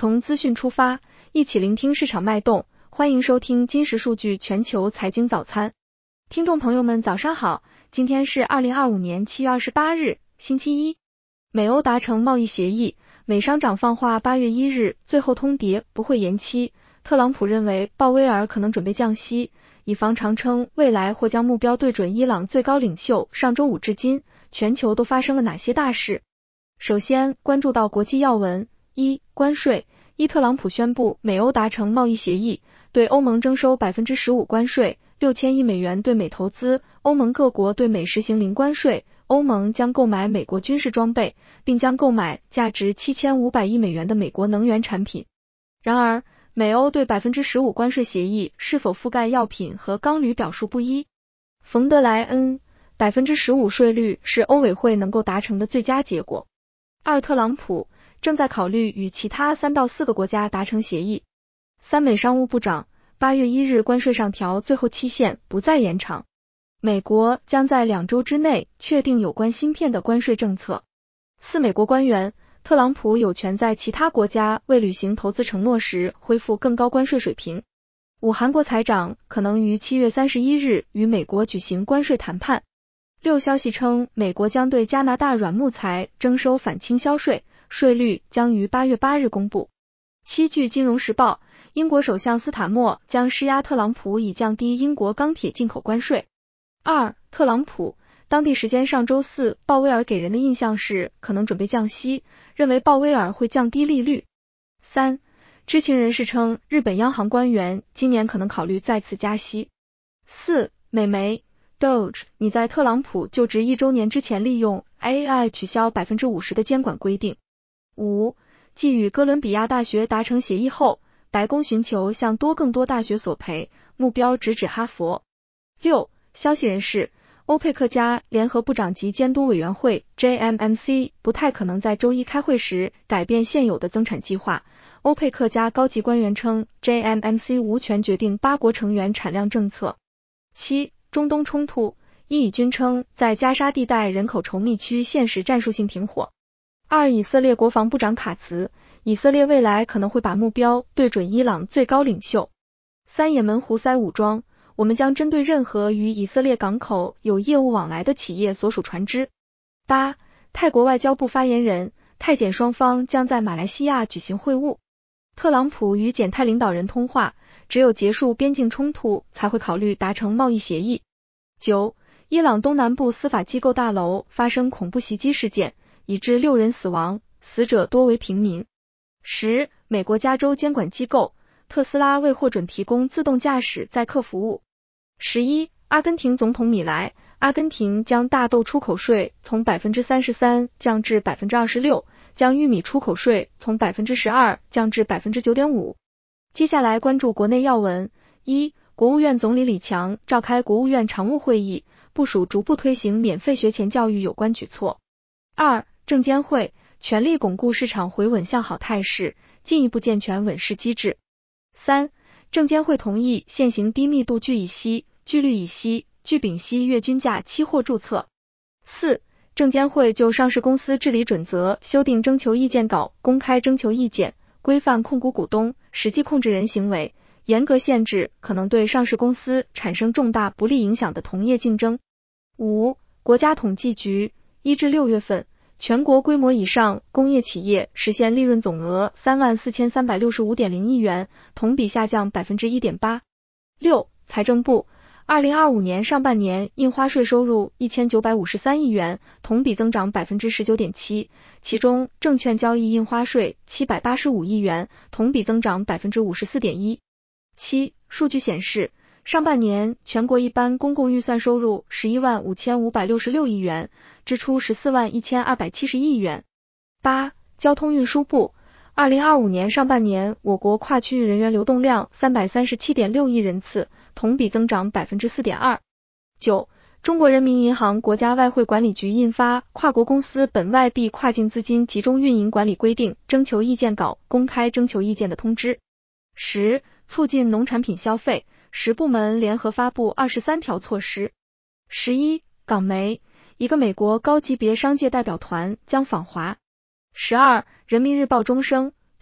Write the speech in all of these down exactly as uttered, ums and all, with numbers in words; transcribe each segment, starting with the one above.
从资讯出发，一起聆听市场脉动，欢迎收听金石数据全球财经早餐。听众朋友们早上好，今天是二零二五年七月二十八日，星期一。美欧达成贸易协议，美商长放话八月一日最后通牒不会延期。特朗普认为鲍威尔可能准备降息，以防常称未来或将目标对准伊朗最高领袖。上周五至今，全球都发生了哪些大事？首先关注到国际要闻。一、关税。一、特朗普宣布美欧达成贸易协议，对欧盟征收 百分之十五 关税，六千亿美元对美投资，欧盟各国对美实行零关税。欧盟将购买美国军事装备，并将购买价值七千五百亿美元的美国能源产品。然而，美欧对 百分之十五 关税协议是否覆盖药品和钢铝表述不一。冯德莱恩 百分之十五 税率是欧委会能够达成的最佳结果。二、特朗普正在考虑与其他三到四个国家达成协议。三、美商务部长八月一日关税上调最后期限不再延长，美国将在两周之内确定有关芯片的关税政策。四、美国官员特朗普有权在其他国家未履行投资承诺时恢复更高关税水平。五、韩国财长可能于七月三十一日与美国举行关税谈判。六、消息称美国将对加拿大软木材征收反倾销税，税率将于八月八日公布。七、据金融时报，英国首相斯塔默将施压特朗普以降低英国钢铁进口关税。二、特朗普当地时间上周四，鲍威尔给人的印象是可能准备降息，认为鲍威尔会降低利率。三、知情人士称日本央行官员今年可能考虑再次加息。四、美媒Doge， 你在特朗普就职一周年之前利用 A I 取消 百分之五十 的监管规定。五、继与哥伦比亚大学达成协议后，白宫寻求向多更多大学索赔，目标直指哈佛。六、消息人士，欧佩克加联合部长级监督委员会 J M M C 不太可能在周一开会时改变现有的增产计划。欧佩克加高级官员称 J M M C 无权决定八国成员产量政策。七、中东冲突，伊以军称在加沙地带人口稠密区限时战术性停火。二、以色列国防部长卡茨，以色列未来可能会把目标对准伊朗最高领袖。三、也门胡塞武装，我们将针对任何与以色列港口有业务往来的企业所属船只。八、泰国外交部发言人，泰检双方将在马来西亚举行会晤。特朗普与检泰领导人通话，只有结束边境冲突才会考虑达成贸易协议。九、伊朗东南部司法机构大楼发生恐怖袭击事件，已致六人死亡，死者多为平民。十、美国加州监管机构，特斯拉未获准提供自动驾驶载客服务。十一、阿根廷总统米莱，阿根廷将大豆出口税从 百分之三十三 降至 百分之二十六， 将玉米出口税从 百分之十二 降至 百分之九点五。接下来关注国内要闻。一、国务院总理李强召开国务院常务会议，部署逐步推行免费学前教育有关举措。二、证监会全力巩固市场回稳向好态势，进一步健全稳市机制。三、证监会同意现行低密度聚乙烯、聚氯乙烯、聚丙烯月均价期货注册。四、证监会就上市公司治理准则修订征求意见稿公开征求意见，规范控股股东、实际控制人行为，严格限制可能对上市公司产生重大不利影响的同业竞争。五、国家统计局一至六月份，全国规模以上工业企业实现利润总额 三万四千三百六十五点零亿元，同比下降 百分之一点八。六、财政部二零二五年上半年印花税收入一千九百五十三亿元，同比增长 百分之十九点七， 其中证券交易印花税七百八十五亿元，同比增长 百分之五十四点一。七、数据显示，上半年全国一般公共预算收入十一万五千五百六十六亿元，支出十四万一千二百七十亿元。八、交通运输部二零二五年上半年我国跨区域人员流动量 三百三十七点六亿人次，同比增长 百分之四点二。九、中国人民银行国家外汇管理局印发《跨国公司本外币跨境资金集中运营管理规定》征求意见稿公开征求意见的通知。十、促进农产品消费，十部门联合发布二十三条措施。十一、港媒，一个美国高级别商界代表团将访华。十二、人民日报钟声，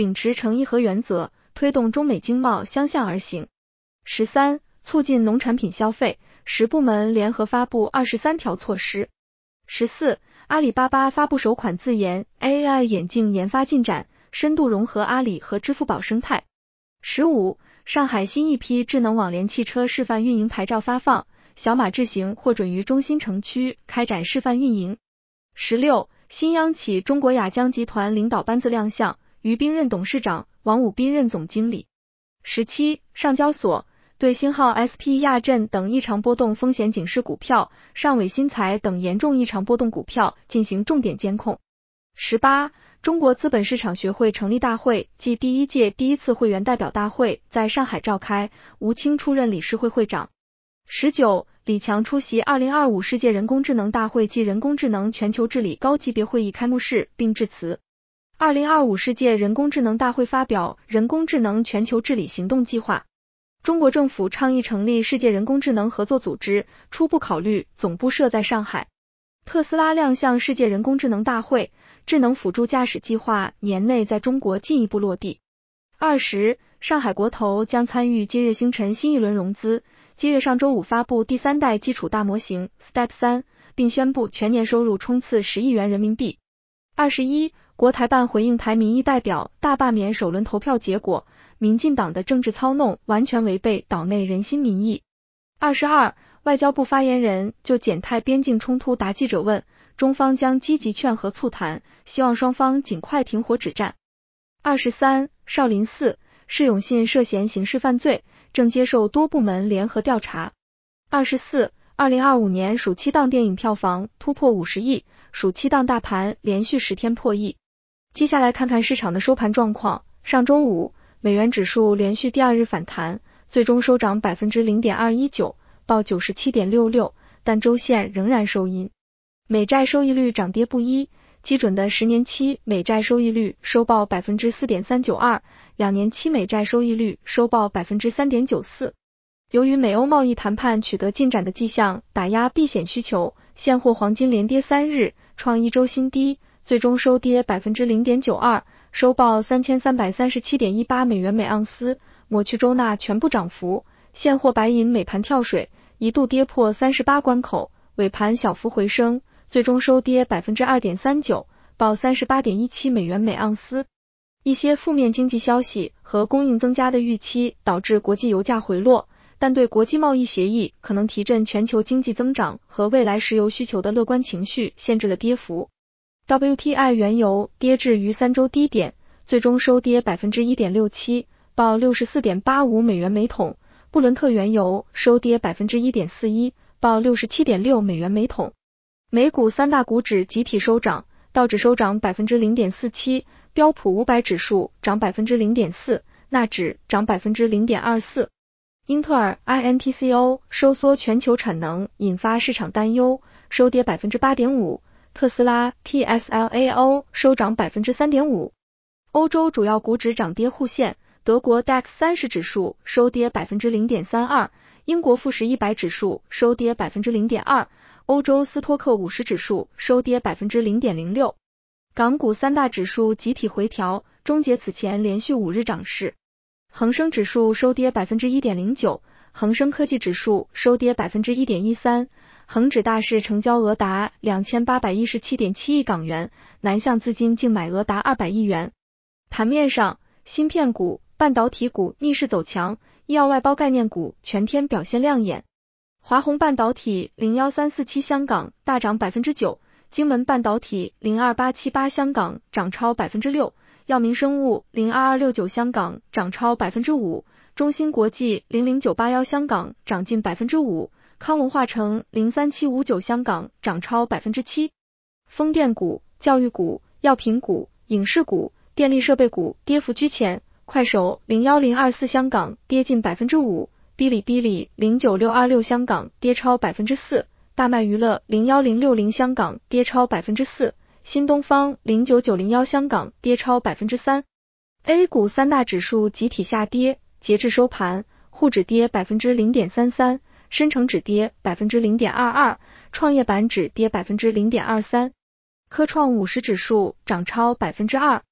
秉持诚意和原则，推动中美经贸相向而行。十三、促进农产品消费，十部门联合发布二十三条措施。十四、阿里巴巴发布首款自研 A I 眼镜研发进展，深度融合阿里和支付宝生态。十五、上海新一批智能网联汽车示范运营牌照发放，小马智行获准于中心城区开展示范运营。十六、新央企中国亚江集团领导班子亮相，于斌任董事长，王武斌任总经理。十七、上交所对星号 S P 亚震等异常波动风险警示股票、上伟新材等严重异常波动股票进行重点监控。十八、中国资本市场学会成立大会暨第一届第一次会员代表大会在上海召开，吴清出任理事会会长。十九、李强出席二零二五世界人工智能大会暨人工智能全球治理高级别会议开幕式并致辞。二零二五世界人工智能大会发表人工智能全球治理行动计划。中国政府倡议成立世界人工智能合作组织，初步考虑总部设在上海。特斯拉亮相世界人工智能大会，智能辅助驾驶计划年内在中国进一步落地。二十、上海国投将参与今日星辰新一轮融资，今日上周五发布第三代基础大模型 Step 三，并宣布全年收入冲刺十亿元人民币。二十一、国台办回应台民意代表大罢免首轮投票结果，民进党的政治操弄完全违背岛内人心民意。二十二、外交部发言人就柬泰边境冲突答记者问，中方将积极劝和促谈，希望双方尽快停火止战。二十三、少林寺释永信涉嫌刑事犯罪，正接受多部门联合调查。二十四、二零二五年暑期档电影票房突破五十亿，暑期档大盘连续十天破亿。接下来看看市场的收盘状况。上周五，美元指数连续第二日反弹，最终收涨 百分之零点二一九， 报 九十七点六六， 但周线仍然收阴。美债收益率涨跌不一，基准的十年期美债收益率收报 百分之四点三九二， 两年期美债收益率收报 百分之三点九四。由于美欧贸易谈判取得进展的迹象打压避险需求，现货黄金连跌三日，创一周新低，最终收跌 百分之零点九二， 收报 三千三百三十七点一八美元每盎司，抹去周纳全部涨幅。现货白银美盘跳水，一度跌破三十八关口，尾盘小幅回升，最终收跌 百分之二点三九， 报 三十八点一七美元每盎司。一些负面经济消息和供应增加的预期导致国际油价回落，但对国际贸易协议可能提振全球经济增长和未来石油需求的乐观情绪限制了跌幅。W T I 原油跌至于三周低点，最终收跌 百分之一点六七， 报 六十四点八五美元每桶。布伦特原油收跌 百分之一点四一， 报 六十七点六美元每桶。美股三大股指集体收涨，道指收涨 百分之零点四七， 标普五百指数涨 百分之零点四， 纳指涨 百分之零点二四。英特尔 I N T C O 收缩全球产能引发市场担忧，收跌 百分之八点五， 特斯拉 T S L A O 收涨 百分之三点五。 欧洲主要股指涨跌互现，德国 D A X 三十指数收跌 百分之零点三二， 英国富时一百指数收跌 百分之零点二， 欧洲斯托克五十指数收跌 百分之零点零六。 港股三大指数集体回调，终结此前连续五日涨势。恒生指数收跌 百分之一点零九， 恒生科技指数收跌 百分之一点一三， 恒指大市成交额达 两千八百一十七点七亿港元，南向资金净买额达二百亿元。盘面上，芯片股、半导体股逆势走强，医药外包概念股全天表现亮眼。华虹半导体零一三四七香港大涨 百分之九， 金门半导体零二八七八香港涨超 百分之六，药明生物零二二六九香港涨超 百分之五， 中芯国际零零九八一香港涨近 百分之五， 康龙化成零三七五九香港涨超 百分之七。 风电股、教育股、药品股、影视股、电力设备股跌幅居前，快手零一零二四香港跌近 百分之五， 哔哩哔哩零九六二六香港跌超 百分之四， 大麦娱乐零一零六零香港跌超 百分之四，新东方零九九零一香港跌超 百分之三。 A 股三大指数集体下跌，截至收盘，沪指跌 百分之零点三三， 深成指跌 百分之零点二二， 创业板指跌 百分之零点二三， 科创五十指数涨超 百分之二。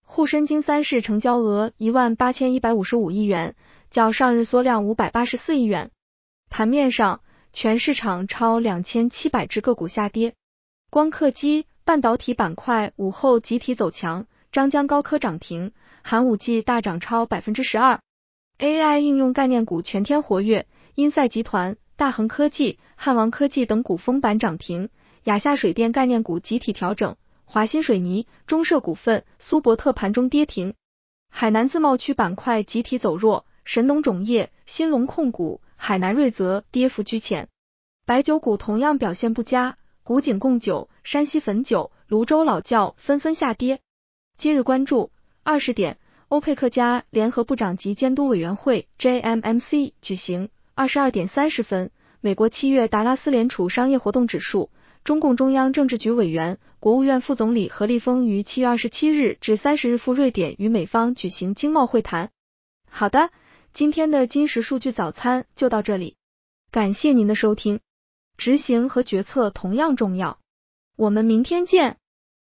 沪深金三市成交额一万八千一百五十五亿元，较上日缩量五百八十四亿元。盘面上，全市场超两千七百只个股下跌，光刻机、半导体板块午后集体走强，张江高科涨停，寒武纪大涨超 百分之十二。A I 应用概念股全天活跃，英赛集团、大恒科技、汉王科技等股封板涨停，亚夏水电概念股集体调整，华新水泥、中设股份、苏博特盘中跌停。海南自贸区板块集体走弱，神农种业、新龙控股、海南瑞泽跌幅居前。白酒股同样表现不佳，古井贡酒、山西汾酒、泸州老窖纷纷下跌。今日关注二十点，欧佩克加联合部长级监督委员会 J M M C 举行。二十二点三十分，美国七月达拉斯联储商业活动指数，中共中央政治局委员、国务院副总理何立峰于七月二十七日至三十日赴瑞典与美方举行经贸会谈。好的，今天的金石数据早餐就到这里，感谢您的收听。执行和决策同样重要，我们明天见。